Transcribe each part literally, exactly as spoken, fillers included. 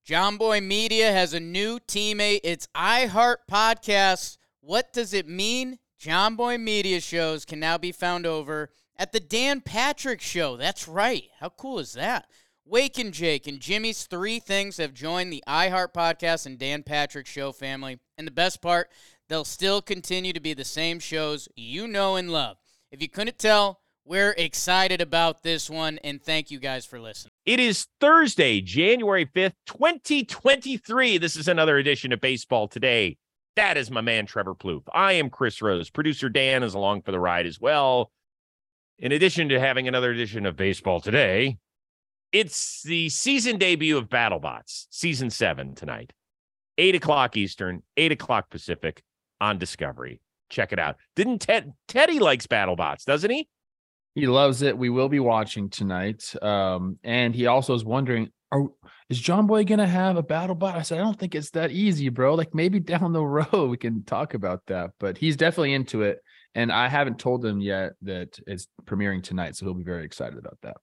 John Boy Media has a new teammate. It's iHeart Podcasts. What does it mean? John Boy Media shows can now be found over at the Dan Patrick Show. That's right. How cool is that? Wake and Jake and Jimmy's Three Things have joined the iHeart Podcast and Dan Patrick Show family. And the best part, they'll still continue to be the same shows you know and love. If you couldn't tell, we're excited about this one, and thank you guys for listening. It is Thursday, January fifth, twenty twenty-three. This is another edition of Baseball Today. That is my man, Trevor Plouffe. I am Chris Rose. Producer Dan is along for the ride as well. In addition to having another edition of Baseball Today, it's the season debut of BattleBots, Season seven tonight. eight o'clock Eastern, eight o'clock Pacific on Discovery. Check it out. Didn't Ted, Teddy likes BattleBots, doesn't he? He loves it. We will be watching tonight. Um, and he also is wondering, are, is John Boy going to have a BattleBot? I said, I don't think it's that easy, bro. Like maybe down the road we can talk about that. But he's definitely into it. And I haven't told him yet that it's premiering tonight. So he'll be very excited about that.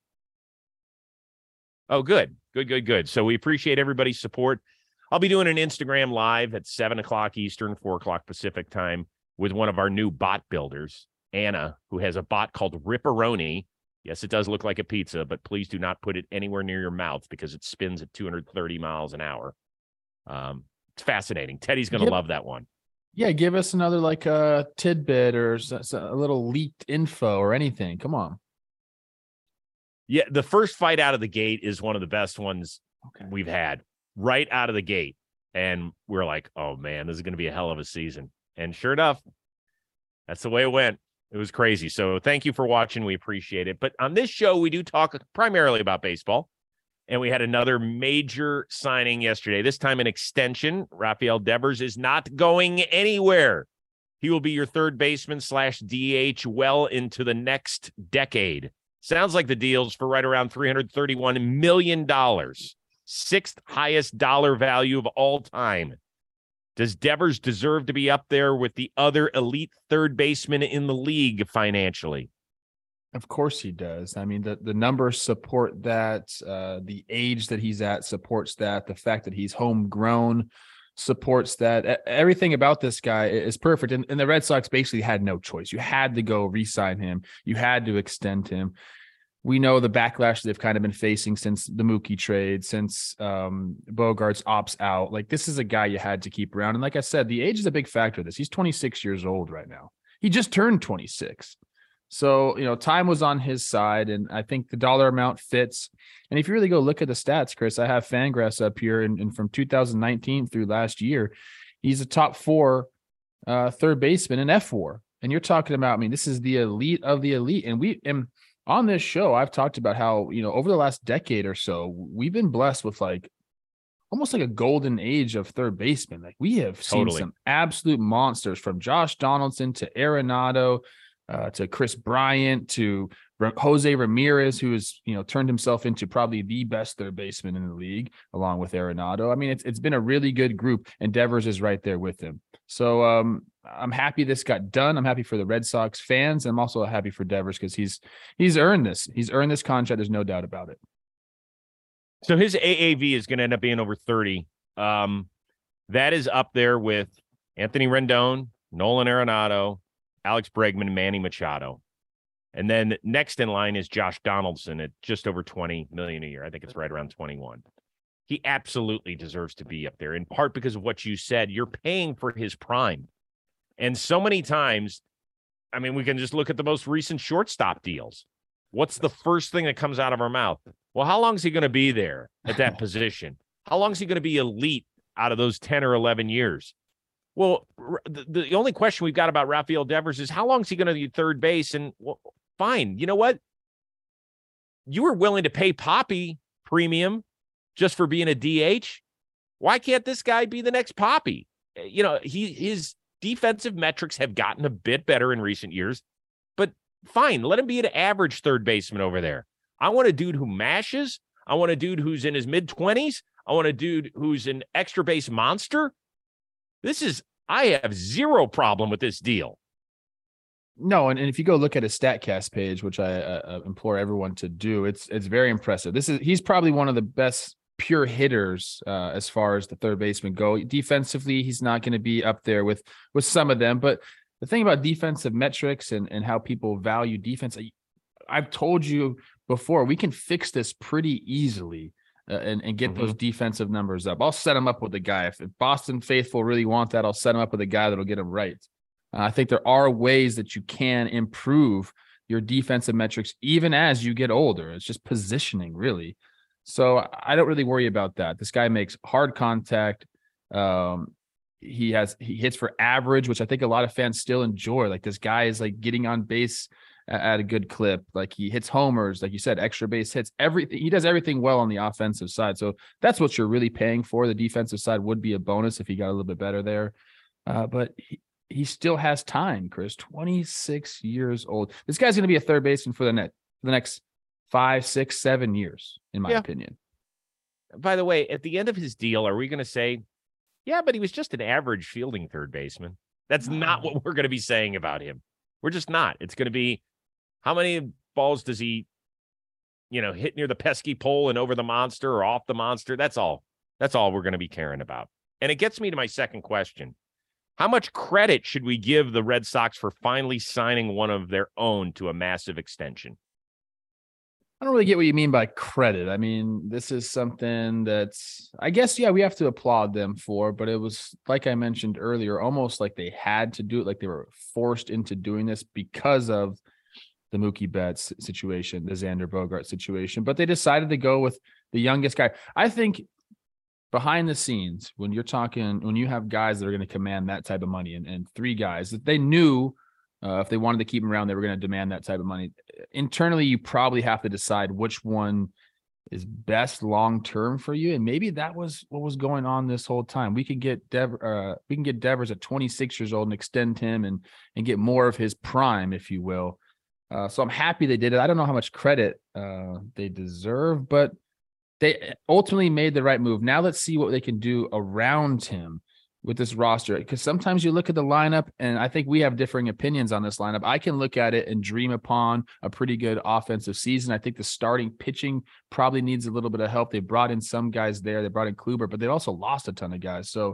Oh, good. Good, good, good. So we appreciate everybody's support. I'll be doing an Instagram live at seven o'clock Eastern, four o'clock Pacific time with one of our new bot builders, Anna, who has a bot called Ripperoni. Yes, it does look like a pizza, but please do not put it anywhere near your mouth because it spins at two hundred thirty miles an hour. Um, it's fascinating. Teddy's going to Yep. love that one. Yeah, give us another like a uh, tidbit or s- a little leaked info or anything. Come on. Yeah, the first fight out of the gate is one of the best ones Okay. we've had right out of the gate. And we're like, oh, man, this is going to be a hell of a season. And sure enough, that's the way it went. It was crazy. So thank you for watching. We appreciate it. But on this show, we do talk primarily about baseball. And we had another major signing yesterday, this time an extension. Rafael Devers is not going anywhere. He will be your third baseman slash D H well into the next decade. Sounds like the deal's for right around three hundred thirty-one million dollars, sixth highest dollar value of all time. Does Devers deserve to be up there with the other elite third baseman in the league financially? Of course he does. I mean, the, the numbers support that. Uh, the age that he's at supports that. The fact that he's homegrown supports that. E- Everything about this guy is perfect. And, and the Red Sox basically had no choice. You had to go re-sign him. You had to extend him. We know the backlash they've kind of been facing since the Mookie trade, since um, Bogarts opts out. Like, this is a guy you had to keep around. And like I said, the age is a big factor of this. He's twenty-six years old right now. He just turned twenty-six. So, you know, time was on his side, and I think the dollar amount fits. And if you really go look at the stats, Chris, I have Fangraphs up here, and, and from two thousand nineteen through last year, he's a top four uh, third baseman in F WAR. And you're talking about, I mean, this is the elite of the elite. And we, and on this show, I've talked about how, you know, over the last decade or so, we've been blessed with like almost like a golden age of third baseman. Like we have seen Totally. some absolute monsters, from Josh Donaldson to Arenado, uh, to Chris Bryant, to R- Jose Ramirez, who has, you know, turned himself into probably the best third baseman in the league, along with Arenado. I mean, it's it's been a really good group, and Devers is right there with him. So um, I'm happy this got done. I'm happy for the Red Sox fans. I'm also happy for Devers because he's he's earned this. He's earned this contract. There's no doubt about it. So his A A V is going to end up being over thirty. Um, that is up there with Anthony Rendon, Nolan Arenado, Alex Bregman, Manny Machado. And then next in line is Josh Donaldson at just over twenty million dollars a year. I think it's right around twenty-one. He absolutely deserves to be up there, in part because of what you said. You're paying for his prime. And so many times, I mean, we can just look at the most recent shortstop deals. What's the first thing that comes out of our mouth? Well, how long is he going to be there at that position? How long is he going to be elite out of those ten or eleven years? Well, the, the only question we've got about Rafael Devers is how long is he going to be third base? And well, fine. You know what? You were willing to pay Poppy premium just for being a D H. Why can't this guy be the next Poppy? You know, he his defensive metrics have gotten a bit better in recent years, but fine. Let him be an average third baseman over there. I want a dude who mashes. I want a dude who's in his mid-twenties. I want a dude who's an extra base monster. This is, I have zero problem with this deal. No, and, and if you go look at his StatCast page, which I uh, implore everyone to do, it's it's very impressive. This is he's probably one of the best pure hitters uh, as far as the third baseman go. Defensively, he's not going to be up there with with some of them. But the thing about defensive metrics and, and how people value defense, I, I've told you before, we can fix this pretty easily uh, and, and get mm-hmm. those defensive numbers up. I'll set him up with a guy. If, if Boston faithful really want that, I'll set him up with a guy that'll get him right. Uh, I think there are ways that you can improve your defensive metrics even as you get older. It's just positioning, really. So I don't really worry about that. This guy makes hard contact. Um, he has he hits for average, which I think a lot of fans still enjoy. Like, this guy is like getting on base at a good clip. Like, he hits homers, like you said, extra base hits. Everything he does everything well on the offensive side. So that's what you're really paying for. The defensive side would be a bonus if he got a little bit better there. Uh, but he, he still has time, Chris. twenty-six years old. This guy's going to be a third baseman for the net for the next five, six, seven years, in my yeah. opinion. By the way, at the end of his deal, are we going to say, yeah, but he was just an average fielding third baseman? That's oh. not what we're going to be saying about him. We're just not. It's going to be, how many balls does he, you know, hit near the pesky pole and over the monster or off the monster? That's all. That's all we're going to be caring about. And it gets me to my second question. How much credit should we give the Red Sox for finally signing one of their own to a massive extension? I don't really get what you mean by credit. I mean, this is something that's, I guess, yeah, we have to applaud them for, but it was, like I mentioned earlier, almost like they had to do it, like they were forced into doing this because of the Mookie Betts situation, the Xander Bogaerts situation. But they decided to go with the youngest guy. I think behind the scenes, when you're talking, when you have guys that are going to command that type of money, and, and three guys that they knew Uh, if they wanted to keep him around, they were going to demand that type of money. Internally, you probably have to decide which one is best long-term for you. And maybe that was what was going on this whole time. We could get Dev, uh, we can get Devers at twenty-six years old and extend him and, and get more of his prime, if you will. Uh, so I'm happy they did it. I don't know how much credit uh, they deserve, but they ultimately made the right move. Now let's see what they can do around him with this roster, because sometimes you look at the lineup, and I think we have differing opinions on this lineup. I can look at it and dream upon a pretty good offensive season. I think the starting pitching probably needs a little bit of help. They brought in some guys there. They brought in Kluber, but they also lost a ton of guys. So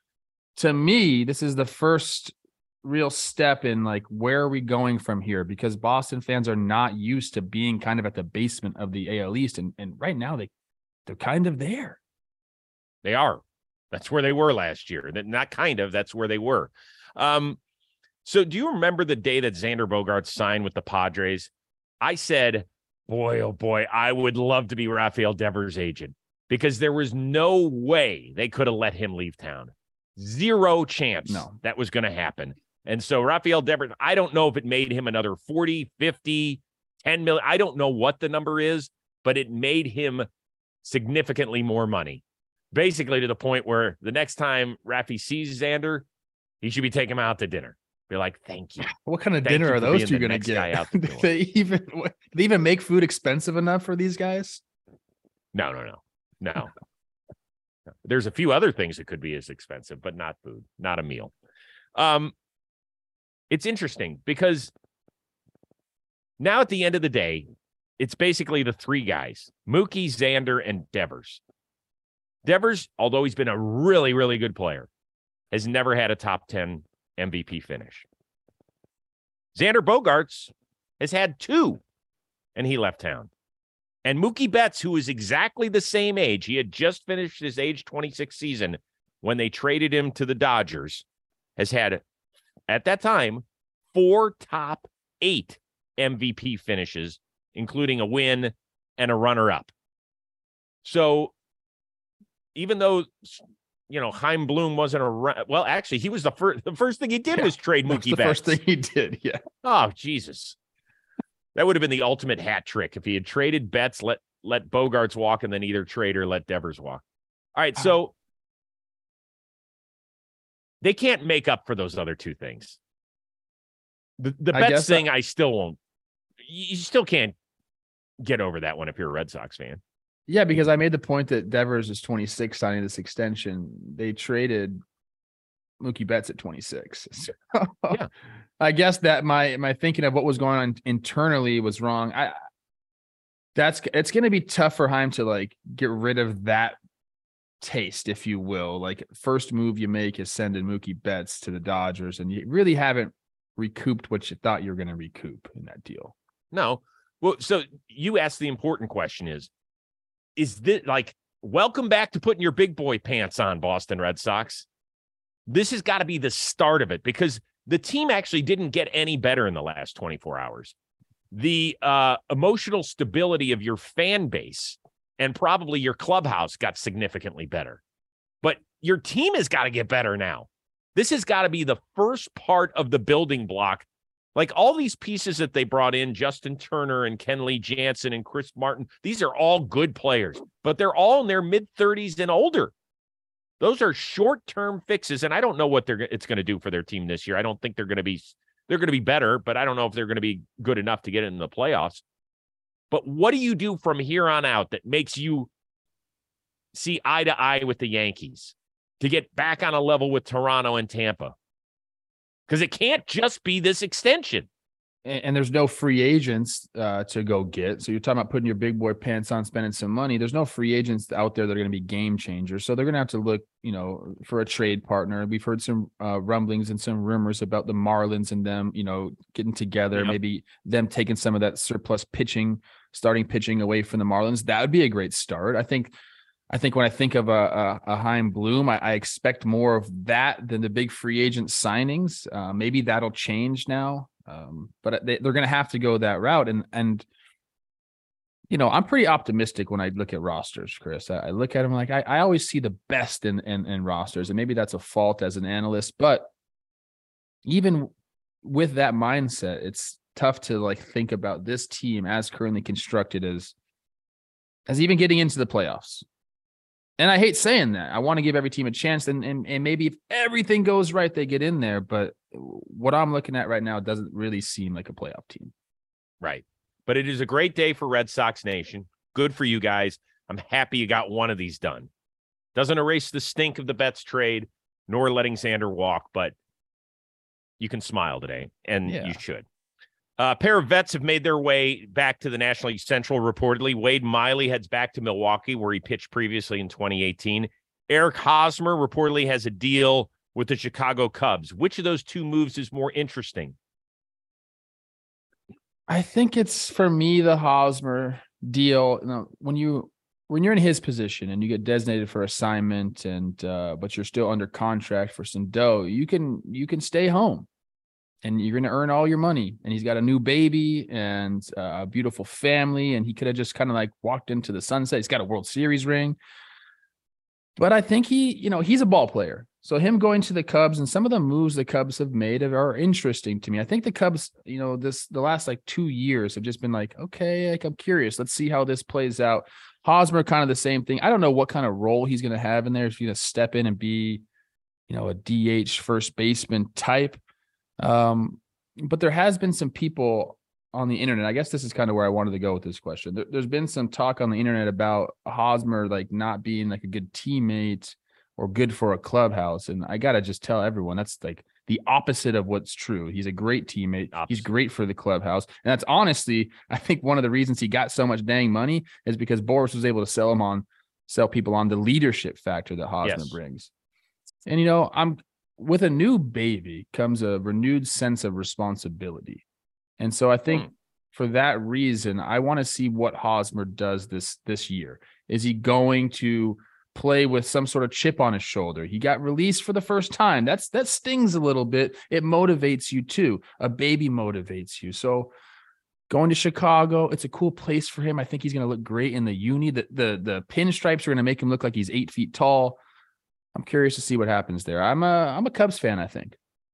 to me, this is the first real step in, like, where are we going from here? Because Boston fans are not used to being kind of at the basement of the A L East. And, and right now they, they're kind of there. They are. That's where they were last year. Not kind of, that's where they were. Um, so do you remember the day that Xander Bogaerts signed with the Padres? I said, boy, oh boy, I would love to be Rafael Devers' agent, because there was no way they could have let him leave town. Zero chance no. that was going to happen. And so Rafael Devers, I don't know if it made him another forty, fifty, ten million. I don't know what the number is, but it made him significantly more money. Basically to the point where the next time Rafi sees Xander, he should be taking him out to dinner. Be like, thank you. What kind of Thank dinner are those two going to get? Out the they even do they even make food expensive enough for these guys? No, no, no, no. There's a few other things that could be as expensive, but not food, not a meal. Um, it's interesting because now at the end of the day, it's basically the three guys: Mookie, Xander, and Devers. Devers, although he's been a really, really good player, has never had a top ten M V P finish. Xander Bogaerts has had two, and he left town. And Mookie Betts, who is exactly the same age, he had just finished his age twenty-six season when they traded him to the Dodgers, has had, at that time, four top eight M V P finishes, including a win and a runner-up. So even though, you know, Chaim Bloom wasn't around, well, actually, he was the first. The first thing he did yeah, was trade Mookie the Betts. First thing he did, yeah. Oh, Jesus, that would have been the ultimate hat trick if he had traded Betts, let let Bogaerts walk, and then either trade or let Devers walk. All right, so they can't make up for those other two things. The the I Betts thing, I, I still won't. You still can't get over that one if you're a Red Sox fan. Yeah, because I made the point that Devers is twenty-six signing this extension. They traded Mookie Betts at twenty-six. So yeah. I guess that my my thinking of what was going on internally was wrong. I That's it's going to be tough for Heim to like get rid of that taste, if you will. Like first move you make is sending Mookie Betts to the Dodgers, and you really haven't recouped what you thought you were going to recoup in that deal. No. Well, so you asked the important question is, is this like, welcome back to putting your big boy pants on, Boston Red Sox. This has got to be the start of it, because the team actually didn't get any better in the last twenty-four hours. The uh, emotional stability of your fan base and probably your clubhouse got significantly better. But your team has got to get better now. This has got to be the first part of the building block. Like all these pieces that they brought in, Justin Turner and Kenley Jansen and Chris Martin, these are all good players, but they're all in their mid-thirties and older. Those are short-term fixes, and I don't know what they're it's going to do for their team this year. I don't think they're going to be they're going to be better, but I don't know if they're going to be good enough to get in the playoffs. But what do you do from here on out that makes you see eye to eye with the Yankees to get back on a level with Toronto and Tampa? Because it can't just be this extension. And, and there's no free agents uh, to go get. So you're talking about putting your big boy pants on, spending some money. There's no free agents out there that are going to be game changers. So they're going to have to look, you know, for a trade partner. We've heard some uh, rumblings and some rumors about the Marlins and them, you know, getting together, Yeah. maybe them taking some of that surplus pitching, starting pitching away from the Marlins. That would be a great start. I think I think when I think of a, a, a Chaim Bloom, I, I expect more of that than the big free agent signings. Uh, maybe that'll change now, um, but they, they're going to have to go that route. And and you know, I'm pretty optimistic when I look at rosters, Chris. I, I look at them like I, I always see the best in, in in rosters, and maybe that's a fault as an analyst. But even with that mindset, it's tough to like think about this team as currently constructed as as even getting into the playoffs. And I hate saying that. I want to give every team a chance, and, and and maybe if everything goes right, they get in there. But what I'm looking at right now doesn't really seem like a playoff team. Right. But it is a great day for Red Sox Nation. Good for you guys. I'm happy you got one of these done. Doesn't erase the stink of the Betts trade, nor letting Xander walk, but you can smile today, and Yeah. you should. Uh, a pair of vets have made their way back to the National League Central, reportedly. Wade Miley heads back to Milwaukee, where he pitched previously in twenty eighteen. Eric Hosmer reportedly has a deal with the Chicago Cubs. Which of those two moves is more interesting? I think it's, for me, the Hosmer deal. You know, when you when you're in his position and you get designated for assignment, and uh, but you're still under contract for some dough, you can you can stay home. And you're going to earn all your money. And he's got a new baby and a beautiful family. And he could have just kind of like walked into the sunset. He's got a World Series ring. But I think he, you know, he's a ball player. So him going to the Cubs and some of the moves the Cubs have made are interesting to me. I think the Cubs, you know, this the last like two years have just been like, okay, like I'm curious. Let's see how this plays out. Hosmer, kind of the same thing. I don't know what kind of role he's going to have in there. If he's going to step in and be, you know, a D H first baseman type. Um, but there has been some people on the internet. I guess this is kind of where I wanted to go with this question. There, there's been some talk on the internet about Hosmer like not being like a good teammate or good for a clubhouse. And I got to just tell everyone that's like the opposite of what's true. He's a great teammate. Opposite. He's great for the clubhouse. And that's honestly, I think one of the reasons he got so much dang money is because Boras was able to sell him on, sell people on the leadership factor that Hosmer Yes. brings. And, you know, I'm, with a new baby comes a renewed sense of responsibility. And so I think Hmm. for that reason, I want to see what Hosmer does this, this year. Is he going to play with some sort of chip on his shoulder? He got released for the first time. That's, that stings a little bit. It motivates you too. A baby motivates you. So going to Chicago, it's a cool place for him. I think he's going to look great in the uni. The, the, the pinstripes are going to make him look like he's eight feet tall. I'm curious to see what happens there. I'm a I'm a Cubs fan, I think.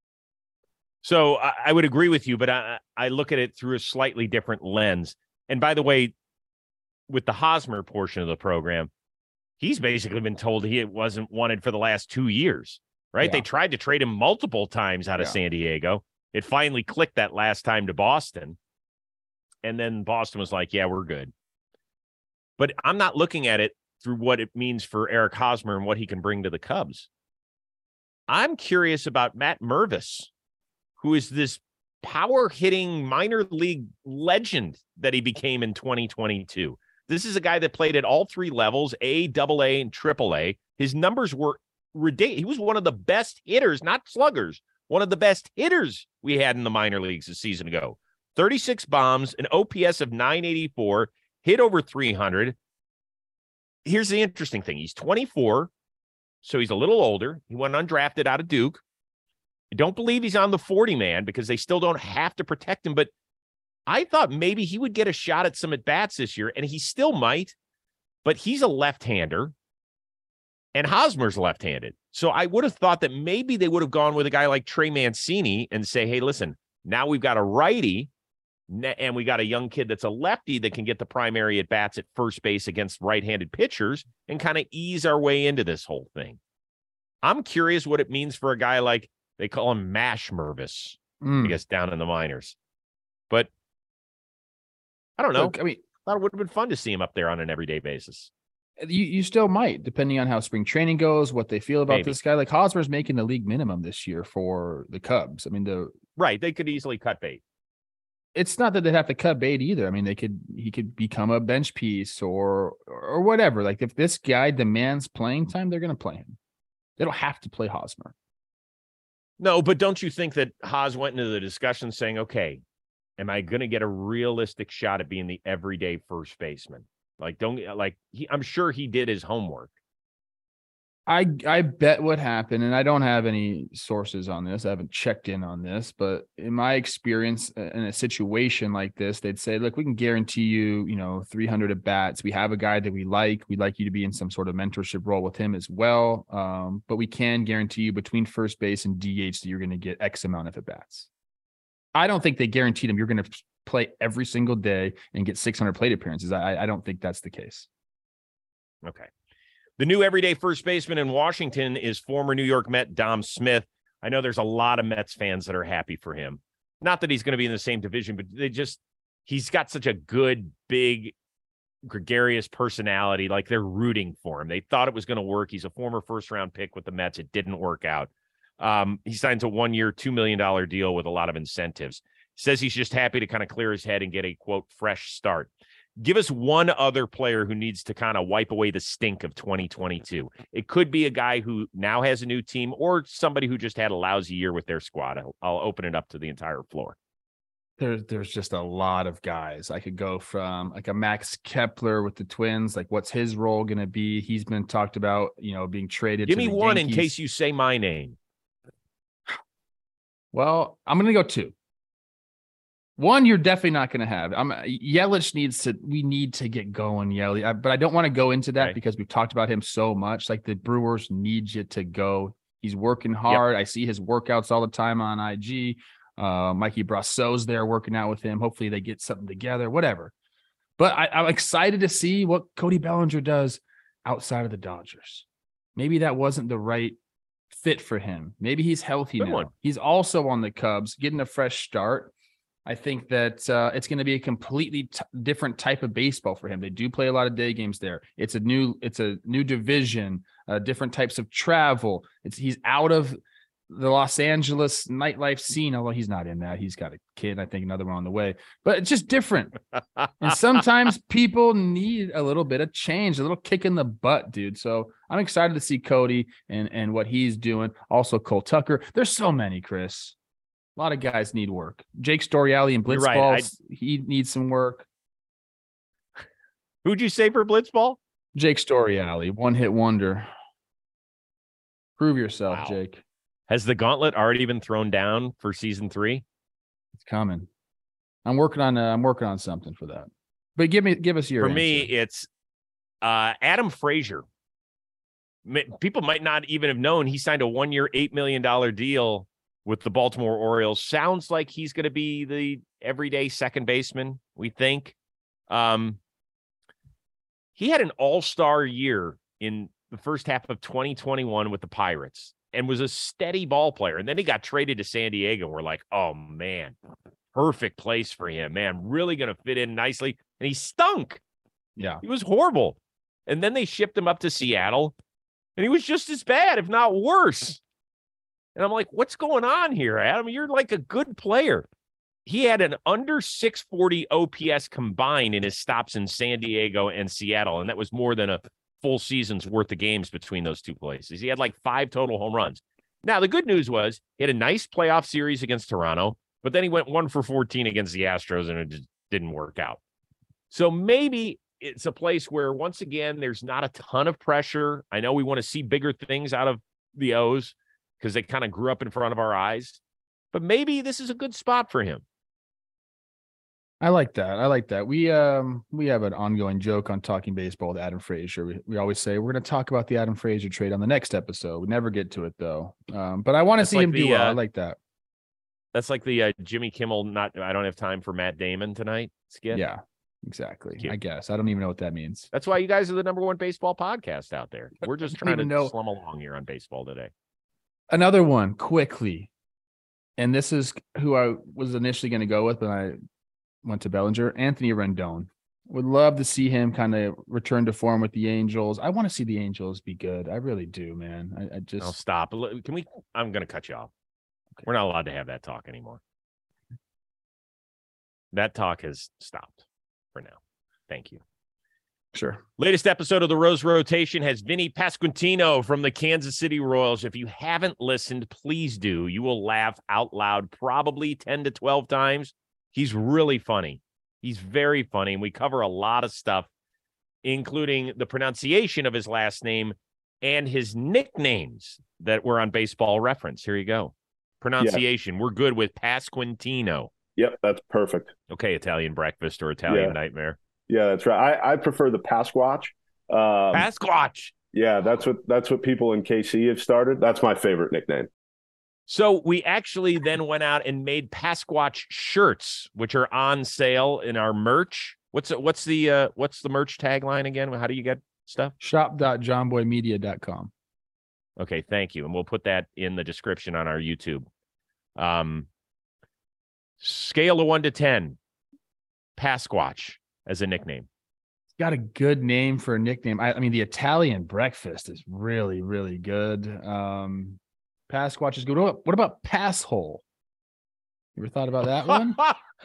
So I, I would agree with you, but I, I look at it through a slightly different lens. And by the way, with the Hosmer portion of the program, he's basically been told he wasn't wanted for the last two years, right? Yeah. They tried to trade him multiple times out of Yeah. San Diego. It finally clicked that last time to Boston. And then Boston was like, yeah, we're good. But I'm not looking at it through what it means for Eric Hosmer and what he can bring to the Cubs. I'm curious about Matt Mervis, who is this power hitting minor league legend that he became in twenty twenty-two. This is a guy that played at all three levels, A, double A, and triple A. His numbers were ridiculous. He was one of the best hitters, not sluggers, one of the best hitters we had in the minor leagues a season ago. thirty-six bombs, an O P S of nine eighty-four, hit over three hundred. Here's the interesting thing. He's twenty-four, so he's a little older. He went undrafted out of Duke. I don't believe he's on the forty man because they still don't have to protect him, but I thought maybe he would get a shot at some at-bats this year, and he still might, but he's a left-hander, and Hosmer's left-handed. So I would have thought that maybe they would have gone with a guy like Trey Mancini and say, hey, listen, now we've got a righty, and we got a young kid that's a lefty that can get the primary at-bats at first base against right-handed pitchers and kind of ease our way into this whole thing. I'm curious what it means for a guy like, they call him Mash Mervis, mm. I guess, down in the minors. But I don't know. Look, I mean, I thought it would have been fun to see him up there on an everyday basis. You you still might, depending on how spring training goes, what they feel about Maybe. this guy. Like Hosmer's making the league minimum this year for the Cubs. I mean, the right, they could easily cut bait. It's not that they'd have to cut bait either. I mean, they could he could become a bench piece or or whatever. Like if this guy demands playing time, they're going to play him. They don't have to play Hosmer. No, but don't you think that Haas went into the discussion saying, okay, am I going to get a realistic shot at being the everyday first baseman? Like, don't like he, I'm sure he did his homework. I I bet what happened, and I don't have any sources on this. I haven't checked in on this, but in my experience in a situation like this, they'd say, look, we can guarantee you, you know, three hundred at bats. We have a guy that we like. We'd like you to be in some sort of mentorship role with him as well. Um, but we can guarantee you between first base and D H that you're going to get X amount of at bats. I don't think they guaranteed him you're going to play every single day and get six hundred plate appearances. I, I don't think that's the case. Okay. The new everyday first baseman in Washington is former New York Met Dom Smith. I know there's a lot of Mets fans that are happy for him. Not that he's going to be in the same division, but they just, he's got such a good, big, gregarious personality. Like they're rooting for him. They thought it was going to work. He's a former first round pick with the Mets. It didn't work out. Um, he signs a one year, two million dollars deal with a lot of incentives. Says he's just happy to kind of clear his head and get a quote fresh start. Give us one other player who needs to kind of wipe away the stink of twenty twenty-two. It could be a guy who now has a new team or somebody who just had a lousy year with their squad. I'll, I'll open it up to the entire floor. There's there's just a lot of guys. I could go from like a Max Kepler with the Twins. Like, what's his role going to be? He's been talked about, you know, being traded. Give to me the one Yankees. in case you say my name. Well, I'm going to go two. One, you're definitely not going to have. I'm Yelich needs to. We need to get going, Yelich. I, but I don't want to go into that right. because we've talked about him so much. Like the Brewers need you to go. He's working hard. Yep. I see his workouts all the time on I G. Uh, Mikey Brasso's there working out with him. Hopefully they get something together. Whatever. But I, I'm excited to see what Cody Bellinger does outside of the Dodgers. Maybe that wasn't the right fit for him. Maybe he's healthy Good now. One. He's also on the Cubs, getting a fresh start. I think that uh, it's going to be a completely t- different type of baseball for him. They do play a lot of day games there. It's a new, it's a new division, uh, different types of travel. It's he's out of the Los Angeles nightlife scene, although he's not in that. He's got a kid, I think another one on the way, but it's just different. And sometimes people need a little bit of change, a little kick in the butt, dude. So I'm excited to see Cody and, and what he's doing. Also Cole Tucker. There's so many, Chris. A lot of guys need work. Jake Storiale and Blitzball, right. he needs some work. Who'd you say for Blitzball? Jake Storiale, one hit wonder. Prove yourself, wow. Jake. Has the gauntlet already been thrown down for season three? It's coming. I'm working on. Uh, I'm working on something for that. But give me, give us your. For answer. me, it's uh, Adam Frazier. People might not even have known he signed a one-year, eight million dollars deal with the Baltimore Orioles. Sounds like he's going to be the everyday second baseman, we think. Um, he had an all-star year in the first half of twenty twenty-one with the Pirates and was a steady ball player. And then he got traded to San Diego. We're like, oh, man, perfect place for him, man. Really going to fit in nicely. And he stunk. Yeah. He was horrible. And then they shipped him up to Seattle, and he was just as bad, if not worse. And I'm like, what's going on here, Adam? You're like a good player. he had an under six forty O P S combined in his stops in San Diego and Seattle, and that was more than a full season's worth of games between those two places. He had like five total home runs. Now, the good news was he had a nice playoff series against Toronto, but then he went one for fourteen against the Astros, and it just didn't work out. So maybe it's a place where, once again, there's not a ton of pressure. I know we want to see bigger things out of the O's because they kind of grew up in front of our eyes, but maybe this is a good spot for him. I like that. I like that. We um we have an ongoing joke on Talking Baseball with Adam Frazier. We, we always say we're going to talk about the Adam Frazier trade on the next episode. We never get to it though. Um, but I want to see like him the, do well. uh, I like that. That's like the uh, Jimmy Kimmel, not I don't have time for Matt Damon tonight skit. Yeah, exactly. Cute. I guess. I don't even know what that means. That's why you guys are the number one baseball podcast out there. We're just trying to even know. slum along here on baseball today. Another one quickly. And this is who I was initially going to go with, but I went to Bellinger. Anthony Rendon. Would love to see him kind of return to form with the Angels. I want to see the Angels be good. I really do, man. I, I just I'll stop. Can we? I'm going to cut you off. Okay. We're not allowed to have that talk anymore. That talk has stopped for now. Thank you. Sure. Latest episode of the Rose Rotation has Vinny Pasquantino from the Kansas City Royals. If you haven't listened, please do. You will laugh out loud probably ten to twelve times. He's really funny. He's very funny. And we cover a lot of stuff, including the pronunciation of his last name and his nicknames that were on Baseball Reference. Here you go. Pronunciation. Yeah. We're good with Pasquantino. Yep, that's perfect. Okay, Italian breakfast or Italian yeah. nightmare. Yeah, that's right. I, I prefer the Pasquatch. Um, Pasquatch. Yeah, that's what that's what people in K C have started. That's my favorite nickname. So we actually then went out and made Pasquatch shirts, which are on sale in our merch. What's what's the uh, what's the merch tagline again? How do you get stuff? shop dot john boy media dot com. Okay, thank you. And we'll put that in the description on our YouTube. Um, scale of one to ten, Pasquatch as a nickname. It's got a good name for a nickname. I, I mean, the Italian breakfast is really, really good. Um, Pasquatch is good. What about, what about Passhole? You ever thought about that one?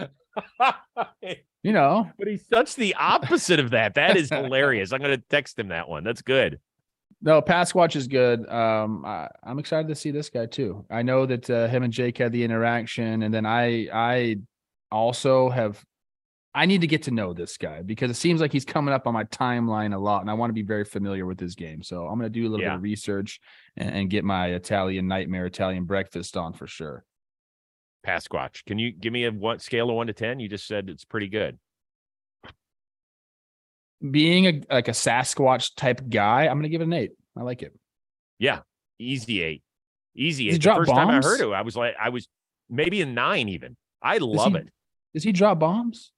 You know. But he's such the opposite of that. That is hilarious. I'm going to text him that one. That's good. No, Pasquatch is good. Um, I, I'm excited to see this guy too. I know that uh, him and Jake had the interaction, and then I, I also have. I need to get to know this guy because it seems like he's coming up on my timeline a lot, and I want to be very familiar with his game. So I'm going to do a little yeah. bit of research and, and get my Italian nightmare, Italian breakfast on for sure. Pasquatch. Can you give me a one, scale of one to ten? You just said it's pretty good. Being a like a Sasquatch type guy, I'm going to give it an eight. I like it. Yeah, easy eight, easy eight. Does he The drop first time I bombs? heard it, I was like, I was maybe a nine even. I love he, it. Does he drop bombs?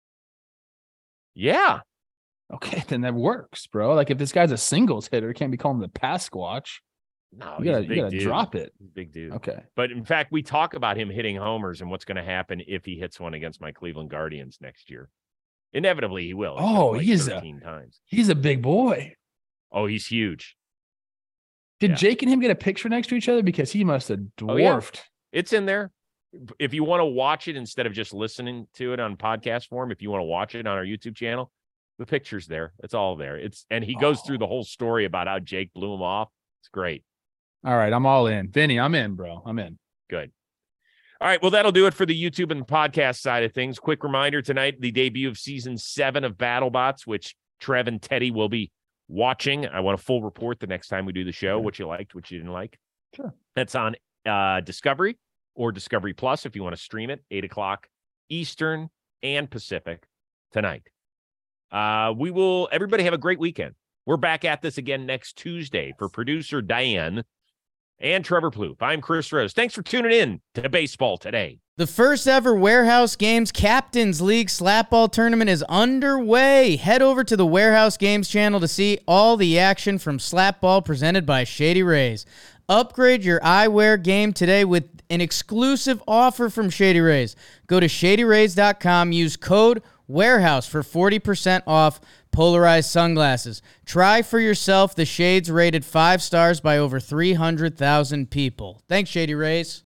Yeah. Okay, then that works, bro. Like if this guy's a singles hitter, you can't be calling him the Pasquatch. No, you gotta, he's a big you gotta dude. drop it. He's a big dude. Okay. But in fact, we talk about him hitting homers and what's going to happen if he hits one against my Cleveland Guardians next year. Inevitably, he will. He's oh, like he's a times. he's a big boy. Oh, he's huge. Did yeah. Jake and him get a picture next to each other? Because he must have dwarfed. Oh, yeah. It's in there. If you want to watch it instead of just listening to it on podcast form, if you want to watch it on our YouTube channel, the picture's there. It's all there. It's and he goes oh. through the whole story about how Jake blew him off. It's great. All right, I'm all in. Vinny, I'm in, bro. I'm in. Good. All right, well, that'll do it for the YouTube and podcast side of things. Quick reminder tonight, the debut of season seven of BattleBots, which Trev and Teddy will be watching. I want a full report the next time we do the show, what you liked, what you didn't like. Sure. That's on uh, Discovery or Discovery Plus if you want to stream it, eight o'clock Eastern and Pacific tonight. Uh, we will, everybody have a great weekend. We're back at this again next Tuesday. For producer Diane and Trevor Plouffe, I'm Chris Rose. Thanks for tuning in to Baseball Today. The first ever Warehouse Games Captains League Slapball Tournament is underway. Head over to the Warehouse Games channel to see all the action from Slapball presented by Shady Rays. Upgrade your eyewear game today with an exclusive offer from Shady Rays. Go to shady rays dot com, use code Warehouse for forty percent off polarized sunglasses. Try for yourself the shades rated five stars by over three hundred thousand people. Thanks, Shady Rays.